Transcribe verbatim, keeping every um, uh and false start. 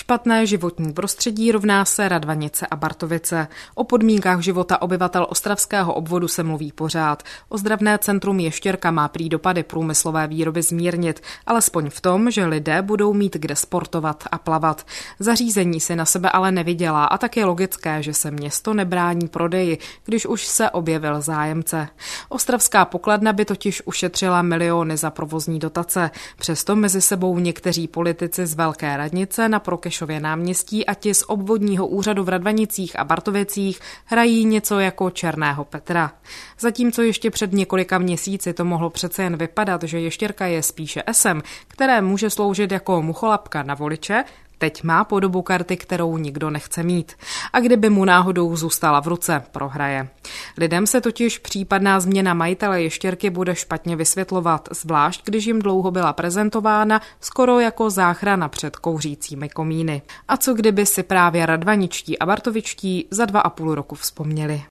Špatné životní prostředí rovná se Radvanice a Bartovice. O podmínkách života obyvatel ostravského obvodu se mluví pořád. Ozdravné centrum Ještěrka má prý dopady průmyslové výroby zmírnit, alespoň v tom, že lidé budou mít kde sportovat a plavat. Zařízení si na sebe ale nevydělá a tak je logické, že se město nebrání prodeji, když už se objevil zájemce. Ostravská pokladna by totiž ušetřila miliony za provozní dotace. Přesto mezi sebou někteří politici z Velké radnice na Prokešově náměstí a ti z obvodního úřadu v Radvanicích a Bartovicích hrají něco jako Černého Petra. Zatímco ještě před několika měsíci to mohlo přece jen vypadat, že Ještěrka je spíše esem, které může sloužit jako mucholapka na voliče, teď má podobu karty, kterou nikdo nechce mít. A kdyby mu náhodou zůstala v ruce, prohraje. Lidem se totiž případná změna majitele Ještěrky bude špatně vysvětlovat, zvlášť když jim dlouho byla prezentována skoro jako záchrana před kouřícími komíny. A co kdyby si právě radvaničtí a bartovičtí za dva a půl roku vzpomněli?